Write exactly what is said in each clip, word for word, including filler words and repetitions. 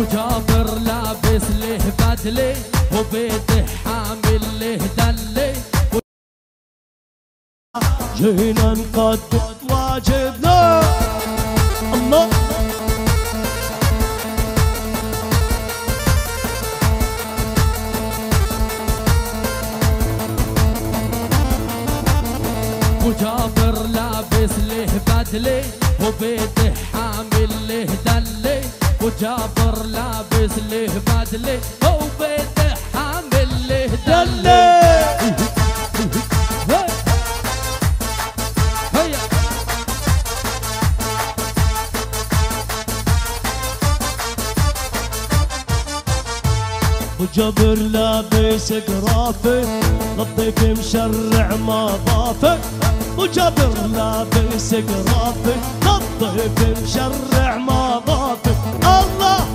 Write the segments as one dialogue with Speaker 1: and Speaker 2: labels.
Speaker 1: وجابر لابس له بدله وبيده حامل له دله.
Speaker 2: جينا نقدم واجبنا الله.
Speaker 1: وجابر لابس له بدله وبيده حامل له دله. وجابر لابس له بدله وبيده حامل له دله.
Speaker 2: وجابر لابس قرافه للضيف مشرع مضافه. وجابر لابس قرافه للضيف مشرع مضافه. الله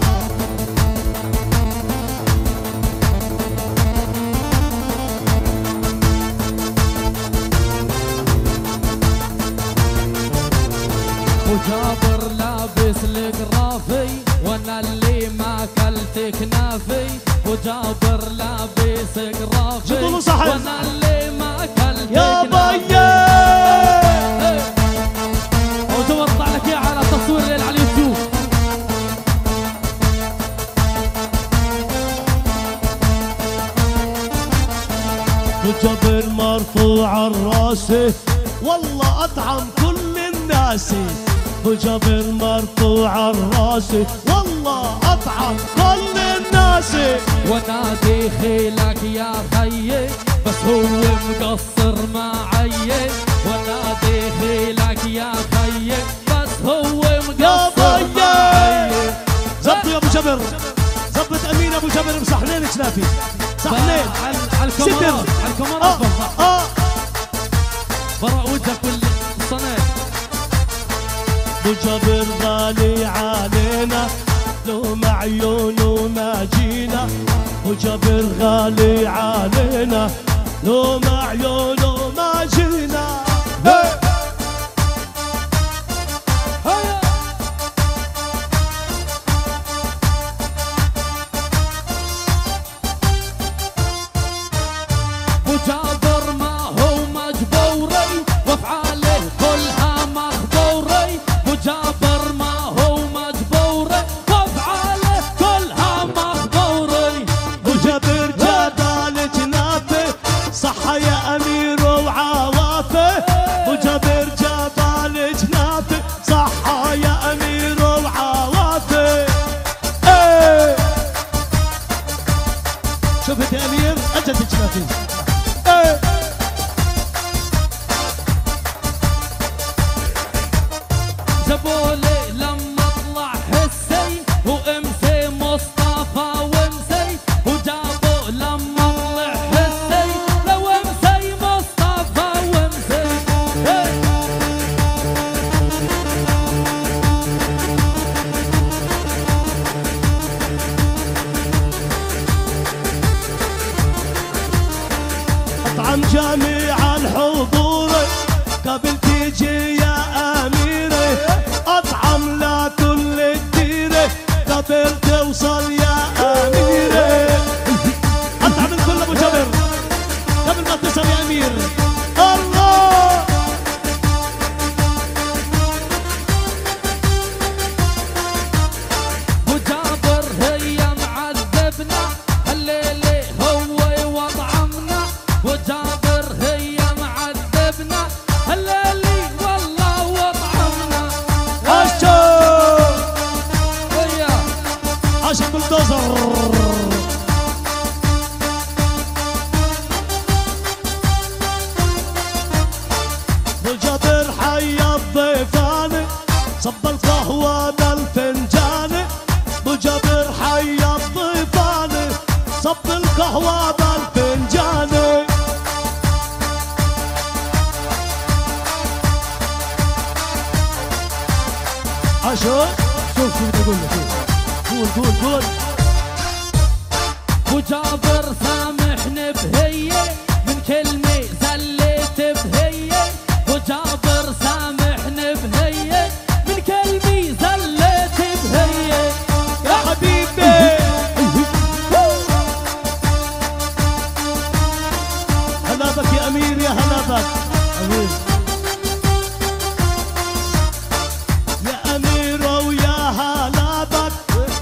Speaker 1: وجابر لابس القرافي وانا اللي ما اكلت كنافي. وجابر لابس قرافي وانا اللي ما اكلت
Speaker 2: يا
Speaker 1: كنافي. وتوضع لك اياه على تصوير الليل على اليوتيوب.
Speaker 2: وجابر مرفوع الراسه والله اطعم كل الناس. وجابر مرفوع الراسه والله اطعم كل الناس.
Speaker 1: ونادي خيلك يا خيي بس هو مقصر معي. ونادي خيلك يا خيي بس هو مقصر معي.
Speaker 2: زبط يا ابو جابر، زبط امين ابو جابر بصحنين كنافي. صحنين
Speaker 1: على الكاميرات على الكاميرات
Speaker 2: اه اه
Speaker 1: براء وجهك والصناد.
Speaker 2: ابو جابر غالي علينا لو معيونه ما جينا. ابو جابر غالي علينا لو معيونه ما جينا.
Speaker 1: وجابر ما هو مجبوري وافعاله كلها مخبوري. وجابر ما هو مجبوري وافعاله كلها مخبوري.
Speaker 2: وجابر جدال جنافه صحة يا امير وعوافه. وجابر جبال جنافه صحة يا امير وعوافه. ايه شفت يا امير اجت جنافي. ايه
Speaker 1: جابولي لما طلع حسي وامسي مصطفى وامسي. وجابوا لما طلع حسي لو امسي مصطفى وامسي.
Speaker 2: اطعم جميع الحضور قبل تيجي يا اميره. اطعم لا كل الديره قبل توصل يا اميره. اطعم الكل ابو جابر قبل ما تصل يا امير. الله
Speaker 1: وجابر هي معذبنا الليلة هو وضعمنا. وجابر هي معذبنا الليلة والله وضعمنا.
Speaker 2: اشوف
Speaker 1: ويا
Speaker 2: عشان بلدوزر. وجابر حي الضيفان صب القهوة بالفنجان. وجابر حي الضيفان صب القهوة بالفنجان. عشان شوف شو بدي اقول لك. قول قول قول.
Speaker 1: وجابر سامحني بهية من كلمة زليت بهية. وجابر سامحني بهية من كلمة زليت بهية.
Speaker 2: يا حبيبي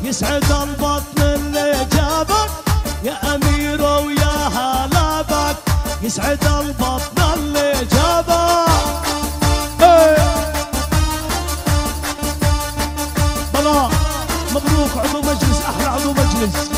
Speaker 2: يسعد البطن اللي جابك يا أميرة ويا هلا بك، يسعد البطن اللي جابك. بلا مبروك عضو مجلس، أحلى عضو مجلس.